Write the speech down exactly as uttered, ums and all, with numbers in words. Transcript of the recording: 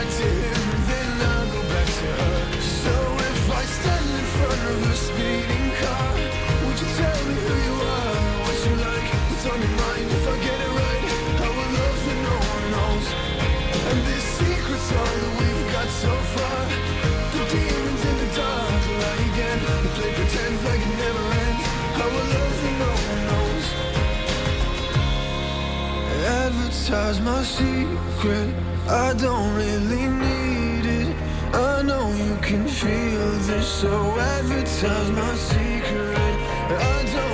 back to him, then I'll go back to her. So if I stand in front of a speeding car, would you tell me who you are, what you like, what's on your mind? If I get it right, I will love that no one knows. And this secret's all that we've got so far. The demons in the dark lie again. We play pretend like it never ends. I will love that no one knows. Advertise my secret, I don't really need it. I know you can feel this, so advertise my secret. I don't